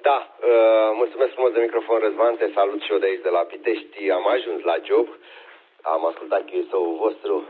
Da, mulțumesc frumos de microfon, Răzvan, te salut și eu de aici de la Pitești. Am ajuns la job, am ascultat QSO-ul vostru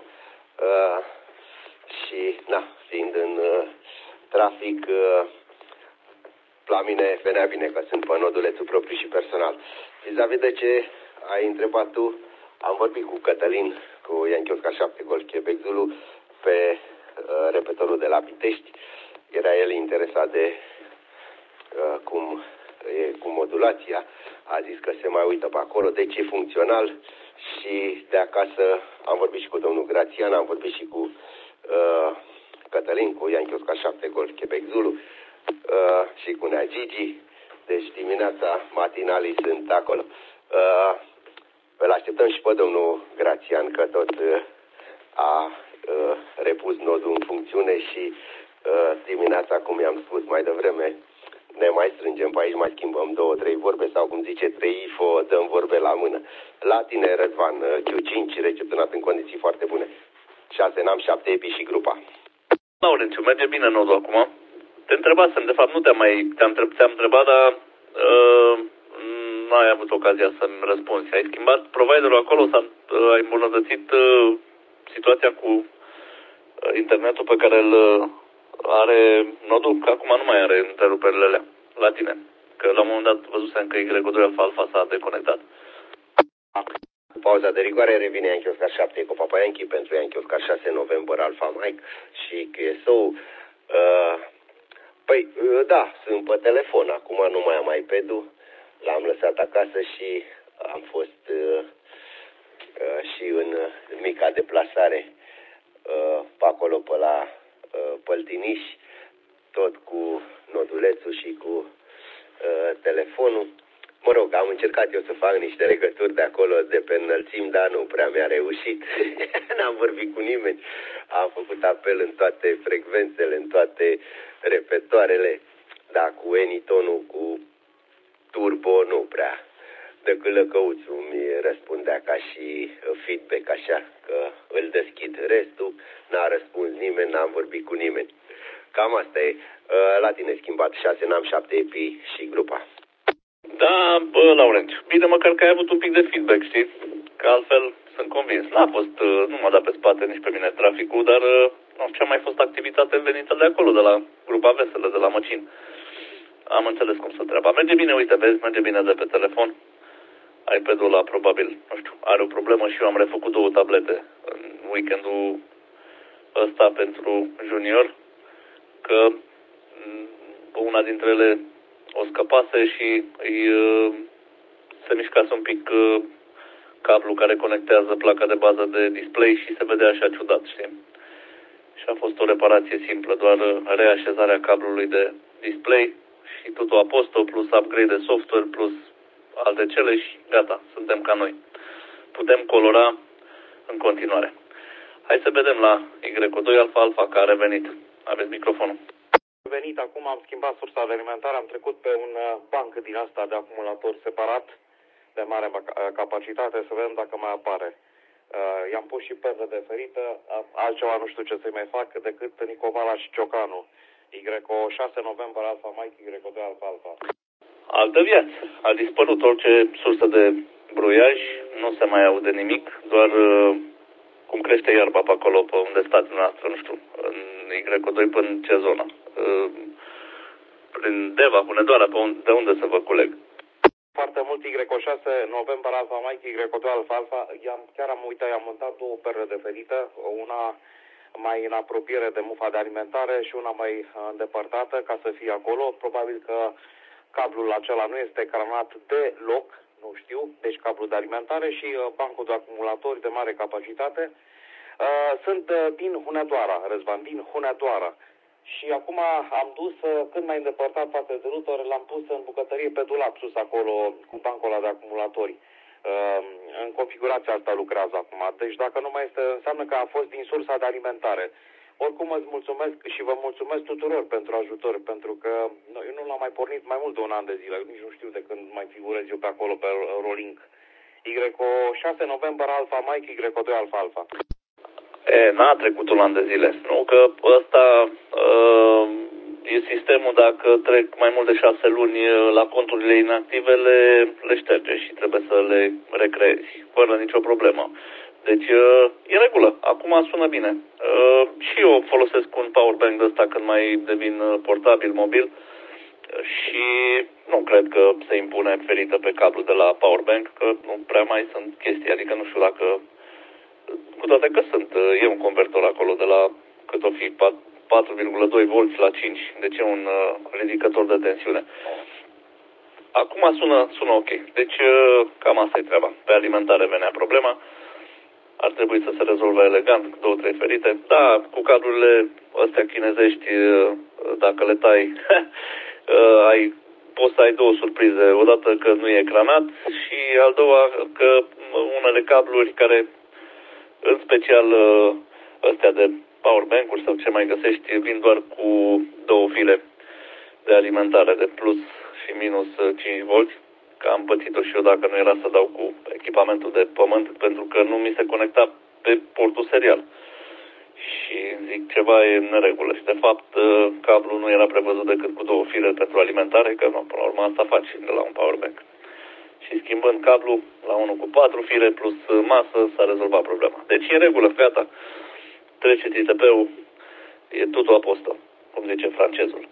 și, fiind în trafic, la mine venea bine că sunt pe nodulețul propriu și personal. Vis-a-vis de ce ai întrebat tu, am vorbit cu Cătălin, cu Yankee Oscar 7 Golf Quebec Zulu, pe repetorul de la Pitești. Era el interesat de cum e cu modulația, a zis că se mai uită pe acolo, deci e funcțional. Și de acasă am vorbit și cu domnul Grațian, am vorbit și cu Cătălin, cu Yankee Oscar 7 Golf Quebec Zulu și cu Nea Gigi. Deci dimineața matinalii sunt acolo. Îl așteptăm și pe domnul Grațian, că tot a repus nodul în funcțiune și dimineața, cum i-am spus mai devreme, ne mai strângem pe aici, mai schimbăm 2-3 vorbe sau, cum zice 3 info, dăm vorbe la mână. La tine, Răzvan, Q5 recepționat în condiții foarte bune. 6 NAM, 7 EPI și grupa. Laurențiu, merge bine nodul acum. Te întrebasem, de fapt nu ți-am întrebat, dar n-ai avut ocazia să-mi răspunzi. Ai schimbat providerul acolo, ai îmbunătățit situația cu internetul pe care îl are nodul, că acum nu mai are întreruperile alea la tine. Că la un moment dat văzusem că Y2 Alfa s-a deconectat. Pauza de rigoare, revine Yankee Oscar 7 cu Papa Yankee pentru Yankee Oscar 6 November Alfa Mike și QSO. Păi, da, sunt pe telefon, acum nu mai am iPad-ul, l-am lăsat acasă și am fost și în mica deplasare pe acolo, pe la Păltiniș, tot cu nodulețul și cu telefonul. Mă rog, am încercat eu să fac niște legături de acolo, de pe înălțimi, dar nu prea mi-a reușit. N-am vorbit cu nimeni. Am făcut apel în toate frecvențele, în toate repetoarele, dar cu Anytone-ul, cu Turbo, nu prea. Decât Lăcăuțul mi răspundea ca și feedback, așa, că îl deschid. Restul n-a răspuns nimeni, n-am vorbit cu nimeni. Cam asta e. La tine schimbat 6 NAM, 7 EPI și grupa. Da, Laurențiu, bine măcar că ai avut un pic de feedback, știi? Că altfel sunt convins. N-a fost, nu m-a dat pe spate nici pe mine traficul, dar ce-a mai fost activitate venită de acolo, de la grupa Veselă, de la Măcin. Am înțeles cum să treaba. Merge bine, uite, vezi, merge bine de pe telefon. iPad-ul ăla probabil, nu știu, are o problemă și eu am refăcut 2 tablete în weekendul ăsta pentru junior, că una dintre ele o scăpase și se mișcase un pic cablul care conectează placa de bază de display și se vedea așa ciudat, știi? Și a fost o reparație simplă, doar reașezarea cablului de display și totul apostol plus upgrade de software plus alte cele și gata, suntem ca noi. Putem colora în continuare. Hai să vedem la Y2 Alfa care a revenit. Aveți microfonul. Venit acum, am schimbat sursa de alimentare, am trecut pe un banc din asta de acumulator separat, de mare capacitate, să vedem dacă mai apare. I-am pus și perdă de ferită, altceva nu știu ce să-i mai fac decât Nicovala și Ciocanu. Y6 November Alfa Mike, Y2 Alfa. Altă viață. A dispărut orice sursă de bruiaj, nu se mai aude nimic, doar cum crește iarba pe acolo, pe unde stați dumneavoastră, nu știu, în Y2 până în ce zonă. Prin Deva, Hunedoara, de unde să vă culeg? Foarte mult Y6 November Alfa Mike, Y2 Alfa. Chiar am uitat, i-am montat 2 perle de ferită, una mai în apropiere de mufa de alimentare și una mai îndepărtată ca să fie acolo. Probabil că cablul acela nu este ecranat deloc, nu știu, deci cablul de alimentare și bancul de acumulatori de mare capacitate. Sunt din Hunedoara, Răzvan, din Hunedoara. Și acum am dus, cât mai îndepărtat față de router, l-am pus în bucătărie pe dulap sus acolo, cu bancul ăla de acumulatori. În configurația asta lucrează acum. Deci dacă nu mai este, înseamnă că a fost din sursa de alimentare. Oricum îți mulțumesc și vă mulțumesc tuturor pentru ajutor, pentru că eu nu l-am mai pornit mai mult de un an de zile. Nici nu știu de când mai figurez eu pe acolo, pe Rolink. Y6 November Alfa Mike, Y2 Alfa. N-a trecut un an de zile. Nu, că ăsta e sistemul, dacă trec mai mult de 6 luni la conturile inactive, le șterge și trebuie să le recreezi, fără nicio problemă. Deci e în regulă. Acum sună bine. Și eu folosesc un powerbank de ăsta când mai devin portabil, mobil, și nu cred că se impune ferită pe cablu de la powerbank, că nu prea mai sunt chestii. Adică nu știu dacă, cu toate că e un convertor acolo de la, cât o fi, 4,2 volți la 5, deci e un ridicător de tensiune. Acum sună ok. Deci cam asta e treaba. Pe alimentare venea problema. Ar trebui să se rezolve elegant, 2-3 ferite. Da, cu cablurile astea chinezești, dacă le tai, poți să ai două surprize. Odată că nu e ecranat și al doua că unele cabluri care, în special astea de powerbank-uri sau ce mai găsești, vin doar cu două fire de alimentare, de plus și minus 5 volți. Că am pățit-o și eu dacă nu era să dau cu echipamentul de pământ, pentru că nu mi se conecta pe portul serial. Și zic, ceva e în neregulă. Și de fapt, cablul nu era prevăzut decât cu două fire pentru alimentare, că nu, până la urmă asta faci de la un powerbank. Și schimbând cablul la unul cu 4 fire plus masă, s-a rezolvat problema. Deci e în regulă, gata. Trece ITP-ul, e totul a posto, cum zice francezul.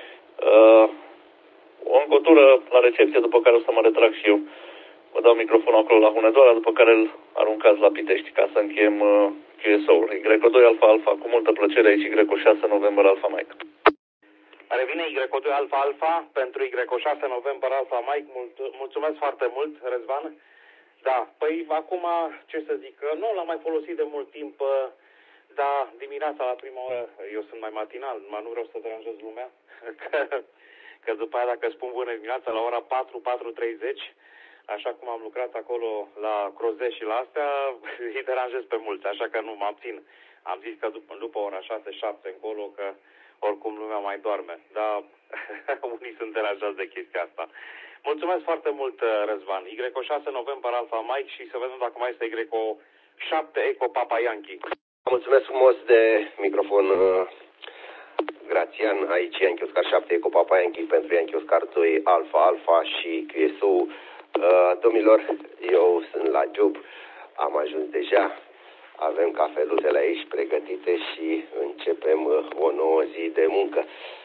O încotură la recepție, după care o să mă retrag și eu. Vă dau microfonul acolo la Hunedoara, după care îl aruncați la Pitești, ca să încheiem QSO-ul. Y2 Alfa Alfa, cu multă plăcere aici, Y6 November Alfa Mike. Revine Y2 Alfa Alfa pentru Y6 November Alfa Mike. Mulțumesc foarte mult, Răzvan. Da, păi acum, ce să zic, nu l-am mai folosit de mult timp, dar dimineața la prima oră, eu sunt mai matinal, nu vreau să deranjez lumea, că după aia dacă spun bună dimineața la ora 4:30, așa cum am lucrat acolo la Croze și la astea, îi deranjez pe mulți, așa că nu mă abțin. Am zis că după ora 6-7 încolo, că oricum lumea mai doarme, dar unii sunt deranjați de chestia asta. Mulțumesc foarte mult, Răzvan. Y6 November Alfa Mike și să vedem dacă mai este Y7 Eco Papa Yankee. Mulțumesc frumos de microfon, Grațian. Aici Yankee Oscar 7 Eco Papa Yankee pentru Yankee Oscar 2 Alfa Alfa și QSO. Domnilor, eu sunt la job, am ajuns deja, avem cafeluțele aici pregătite și începem o nouă zi de muncă.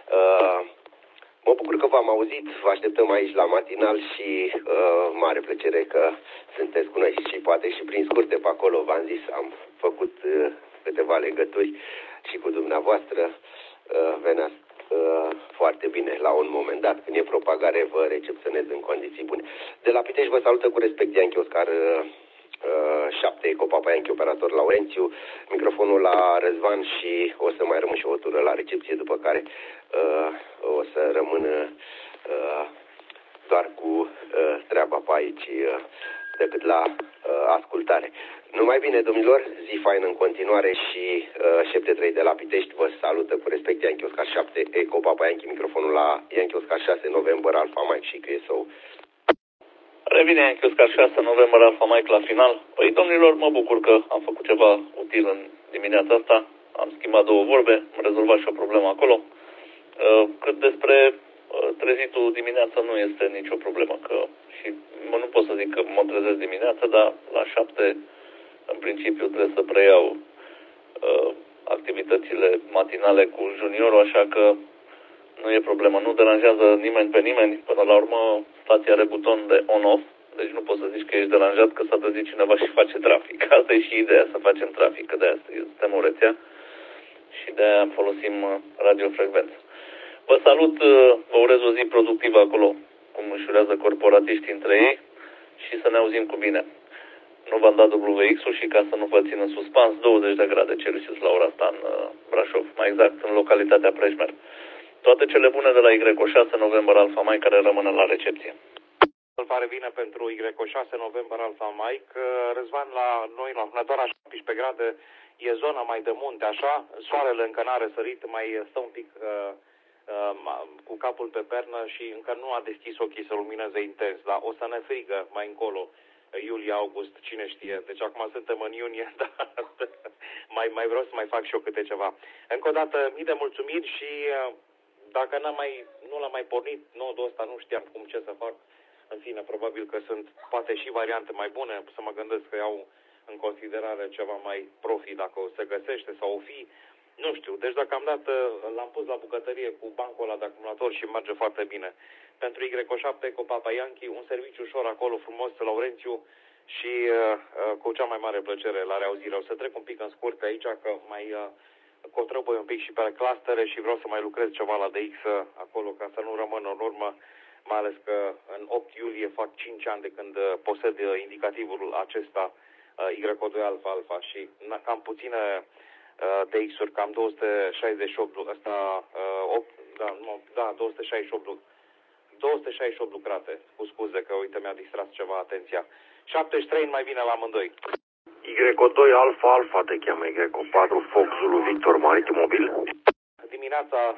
Mă bucur că v-am auzit, vă așteptăm aici la matinal și mare plăcere că sunteți cu noi și poate și prin scurte pe acolo, v-am zis, am făcut câteva legături și cu dumneavoastră, veneați foarte bine la un moment dat, când e propagare, vă recepționez în condiții bune. De la Pitești vă salută cu respect Yankee Oscar 7 Eco Papa Yankee operator Laurențiu, microfonul la Răzvan și o să mai rămân și o tură la recepție, după care o să rămână doar cu treaba pe aici decât la ascultare. Numai bine, domnilor, zi faină în continuare și șef de 3 de la Pitești vă salută cu respect Yankee Oscar 7 Eco Papa Yankee, microfonul la Yankee Oscar 6 November Alfa Mike și QSO. Revine Yankee Oscar 6 November Alfa Mike la final. Păi, domnilor, mă bucur că am făcut ceva util în dimineața asta. Am schimbat două vorbe, am rezolvat și o problemă acolo. Cât despre trezitul dimineața nu este nicio problemă, că și nu pot să zic că mă trezesc dimineața, dar la 7 în principiu trebuie să preiau activitățile matinale cu juniorul, așa că nu e problemă, nu deranjează nimeni pe nimeni. Până la urmă, stația are buton de on-off, deci nu poți să zici că ești deranjat că s-a trezit cineva și face trafic. Asta e și ideea, să facem trafic, că de-aia suntem o rețea și de-aia folosim radiofrecvență. Vă salut, vă urez o zi productivă acolo, cum își urează corporatiștii între ei și să ne auzim cu bine. Nu v-am dat WX-ul și ca să nu vă țin în suspans, 20 de grade Celsius la ora asta în Brașov, mai exact în localitatea Prejmer. Toate cele bune de la Y6 November Alfa Mike care rămână la recepție. Alfa revine pentru Y6 November Alfa Mike. Răzvan, la noi la Hunedoara 17 grade, e zona mai de munte, așa, soarele încă n-a răsărit, mai stă un pic cu capul pe pernă și încă nu a deschis ochii să lumineze intens, dar o să ne frigă mai încolo, iulie-august, cine știe. Deci acum suntem în iunie, dar mai vreau să mai fac și eu câte ceva. Încă o dată, mii de mulțumiri și dacă nu l-am mai pornit nodul ăsta, nu știam ce să fac. În fine, probabil că sunt poate și variante mai bune, să mă gândesc că iau în considerare ceva mai profi dacă o se găsește sau o fi. Nu știu, deci deocamdată l-am pus la bucătărie cu bancul ăla de acumulator și merge foarte bine. Pentru Y7 cu Papa Yankee, un serviciu ușor acolo, frumos, Laurențiu, și cu cea mai mare plăcere la reauzire. O să trec un pic în scurt aici, că mai cotrăboi un pic și pe clustere și vreau să mai lucrez ceva la DX acolo, ca să nu rămân în urmă, mai ales că în 8 iulie fac 5 ani de când posed indicativul acesta Y2 Alfa Alfa și cam puține DX-uri, cam 268, ăsta, 268 lucrate, cu scuze că uite mi-a distras ceva atenția. 73 mai bine la amândoi. Y2 Alfa Alfa te cheamă, Y4 Fox Zulu Victor Maritim Mobil. Dimineața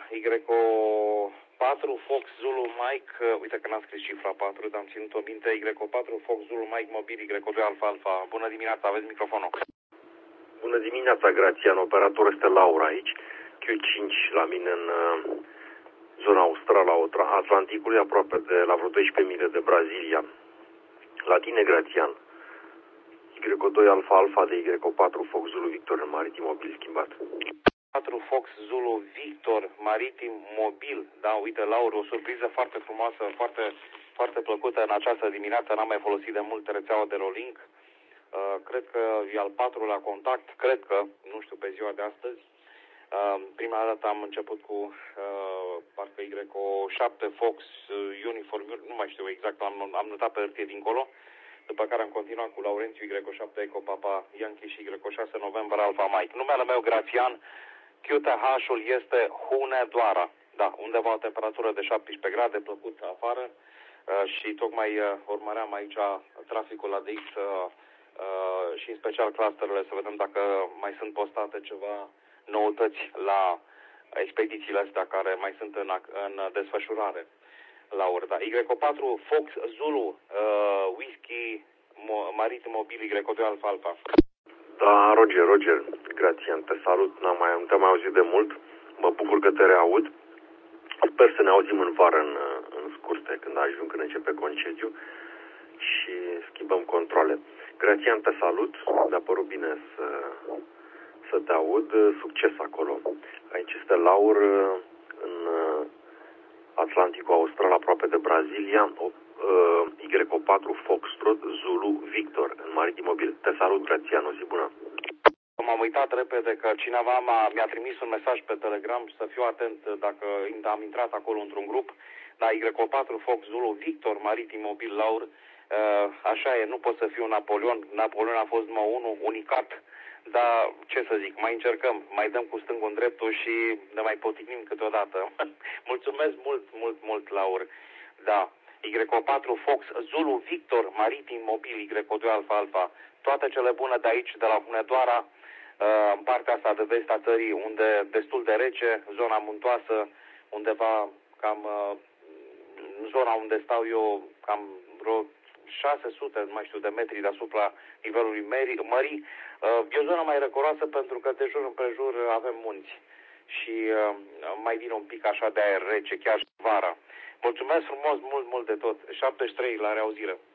Y4 Fox Zulu Mike, uite că n-am scris cifra 4, dar am ținut-o minte, Y4 Fox Zulu Mike Mobil, Y2 Alfa Alfa. Bună dimineața, aveți microfonul. Bună dimineața, Grațian, operator este Laura aici, Q5 la mine în zona australă a Atlanticului, aproape de la vreo 12 mile de Brazilia. La tine, Grațian, Y2 Alfa Alfa de Y4 Fox Zulu Victor în Maritim Mobil schimbat. 4 Fox Zulu Victor Maritim Mobil, da, uite, Laura, o surpriză foarte frumoasă, foarte, foarte plăcută în această dimineață, n-am mai folosit de mult rețeaua de Rolink. Cred că e al 4-lea contact, cred că, nu știu, pe ziua de astăzi. Prima dată am început cu parcă Y7 Fox Uniform, nu mai știu exact, am notat pe hârtie dincolo, după care am continuat cu Laurențiu Y7 Eco Papa Yankee și Y6 November Alpha Mike. Numele meu Grațian, QTH-ul este Hunedoara, da, undeva o temperatură de 17 grade, plăcut afară și tocmai urmăream aici traficul la DX și în special clusterele, să vedem dacă mai sunt postate ceva noutăți la expedițiile astea care mai sunt în desfășurare. Laura, da. Y4 Fox Zulu Whisky Maritim Mobil Y2 Alfa Alfa. Da, Roger, Grațian, te salut, nu te-am mai auzit de mult, mă bucur că te reaud. Sper să ne auzim în vară în scurte, când începe concediu și schimbăm controle. Grațian, te salut, mi-a părut bine să te aud, succes acolo. Aici este Laur, în Atlanticul Austral, aproape de Brazilia, Y4 Foxtrot Zulu Victor, în Maritim Mobil. Te salut, Grațian, o zi bună. M-am uitat repede că cineva mi-a trimis un mesaj pe Telegram să fiu atent dacă am intrat acolo într-un grup, dar Y4 Fox Zulu Victor Maritim Mobil Laur, așa e, nu pot să fiu Napoleon. Napoleon a fost numai unul, unicat, dar ce să zic, mai încercăm, mai dăm cu stângul în dreptul și ne mai potignim câteodată. Mulțumesc mult, Laur. Da, Y4 Fox Zulu Victor Maritim Mobil Y2 Alfa Alfa. Toate cele bune de aici, de la Hunedoara, în partea asta de vest a țării, unde destul de rece, zona muntoasă, undeva cam în zona unde stau eu, cam vreo 600, nu mai știu, de metri deasupra nivelului mării. E o zonă mai răcoroasă pentru că de jur împrejur avem munți și mai vine un pic așa de aer rece, chiar și vara. Mulțumesc frumos, mult de tot. 73, la reauzire.